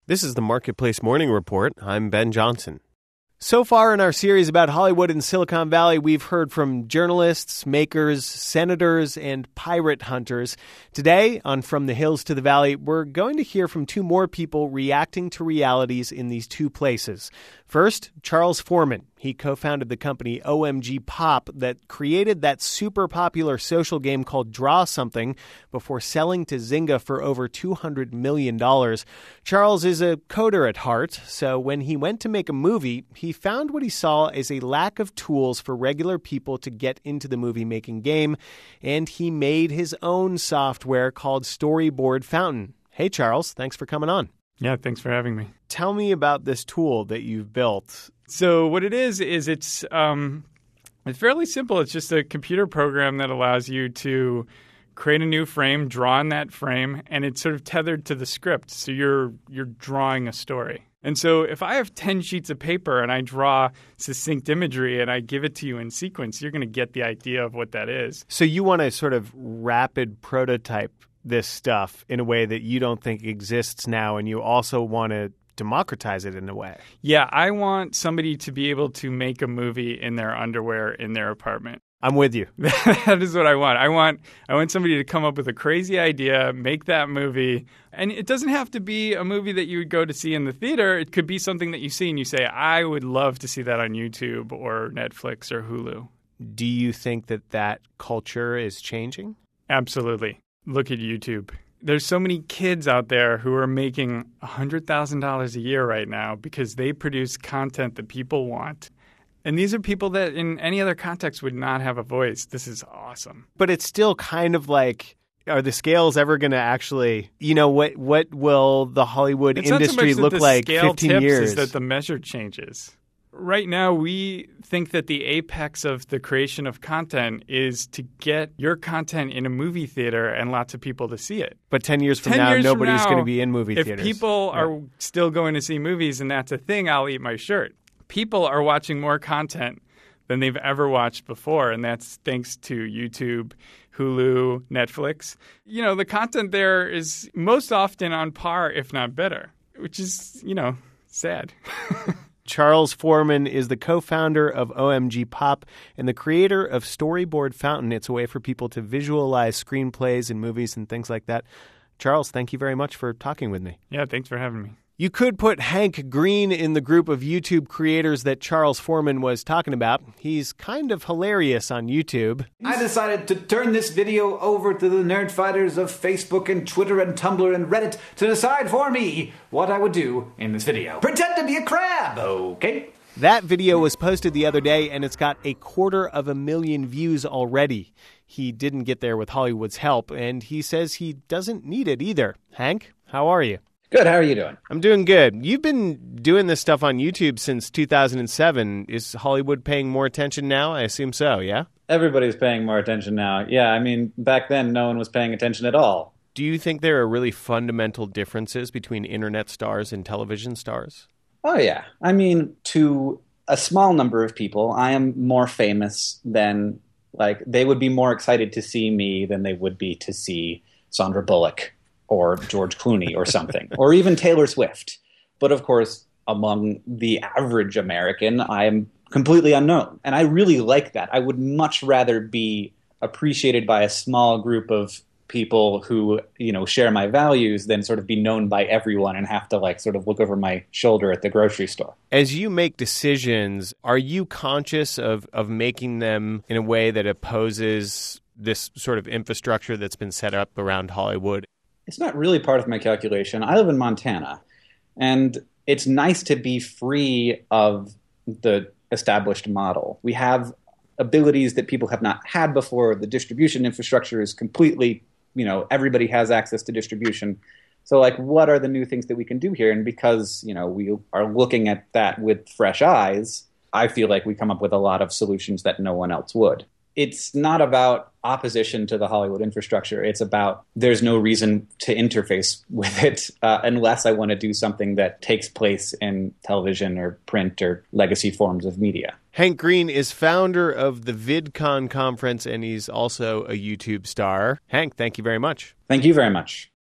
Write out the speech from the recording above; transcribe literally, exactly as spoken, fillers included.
This is the Marketplace Morning Report. I'm Ben Johnson. So far in our series about Hollywood and Silicon Valley, we've heard from journalists, makers, senators, and pirate hunters. Today, on From the Hills to the Valley, we're going to hear from two more people reacting to realities in these two places. First, Charles Forman. He co-founded the company O M G Pop that created that super popular social game called Draw Something before selling to Zynga for over two hundred million dollars. Charles is a coder at heart, so when he went to make a movie, he found what he saw as a lack of tools for regular people to get into the movie-making game, and he made his own software called Storyboard Fountain. Hey, Charles, thanks for coming on. Yeah, thanks for having me. Tell me about this tool that you've built. So what it is, is it's um, it's fairly simple. It's just a computer program that allows you to create a new frame, draw in that frame, and it's sort of tethered to the script. So you're you're drawing a story. And so if I have ten sheets of paper and I draw succinct imagery and I give it to you in sequence, you're going to get the idea of what that is. So you want to sort of rapid prototype this stuff in a way that you don't think exists now, and you also want to democratize it in a way. Yeah, I want somebody to be able to make a movie in their underwear in their apartment. I'm with you. That is what I want. I want I want somebody to come up with a crazy idea, make that movie. And it doesn't have to be a movie that you would go to see in the theater. It could be something that you see and you say, I would love to see that on YouTube or Netflix or Hulu. Do you think that that culture is changing? Absolutely. Look at YouTube. There's so many kids out there who are making one hundred thousand dollars a year right now because they produce content that people want. And these are people that in any other context would not have a voice. This is awesome. But it's still kind of like, are the scales ever going to actually, you know, what what will the Hollywood it's industry not so much look that the like scale fifteen tips years? Is that the measure changes. Right now, we think that the apex of the creation of content is to get your content in a movie theater and lots of people to see it. But ten years from ten now, years nobody's from now, going to be in movie if theaters. If people yeah. are still going to see movies and that's a thing, I'll eat my shirt. People are watching more content than they've ever watched before, and that's thanks to YouTube, Hulu, Netflix. You know, the content there is most often on par, if not better, which is, you know, sad. Charles Forman is the co-founder of O M G Pop and the creator of Storyboard Fountain. It's a way for people to visualize screenplays and movies and things like that. Charles, thank you very much for talking with me. Yeah, thanks for having me. You could put Hank Green in the group of YouTube creators that Charles Forman was talking about. He's kind of hilarious on YouTube. I decided to turn this video over to the nerd fighters of Facebook and Twitter and Tumblr and Reddit to decide for me what I would do in this video. Pretend to be a crab, okay? That video was posted the other day, and it's got a quarter of a million views already. He didn't get there with Hollywood's help, and he says he doesn't need it either. Hank, how are you? Good. How are you doing? I'm doing good. You've been doing this stuff on YouTube since two thousand seven. Is Hollywood paying more attention now? I assume so, yeah? Everybody's paying more attention now. Yeah, I mean, back then, no one was paying attention at all. Do you think there are really fundamental differences between internet stars and television stars? Oh, yeah. I mean, to a small number of people, I am more famous than, like, they would be more excited to see me than they would be to see Sandra Bullock or George Clooney or something, or even Taylor Swift. But of course, among the average American, I am completely unknown. And I really like that. I would much rather be appreciated by a small group of people who, you know, share my values than sort of be known by everyone and have to like sort of look over my shoulder at the grocery store. As you make decisions, are you conscious of, of making them in a way that opposes this sort of infrastructure that's been set up around Hollywood? It's not really part of my calculation. I live in Montana, and it's nice to be free of the established model. We have abilities that people have not had before. The distribution infrastructure is completely, you know, everybody has access to distribution. So, like, what are the new things that we can do here? And because, you know, we are looking at that with fresh eyes, I feel like we come up with a lot of solutions that no one else would. It's not about opposition to the Hollywood infrastructure. It's about there's no reason to interface with it uh, unless I want to do something that takes place in television or print or legacy forms of media. Hank Green is founder of the VidCon conference, and he's also a YouTube star. Hank, thank you very much. Thank you very much.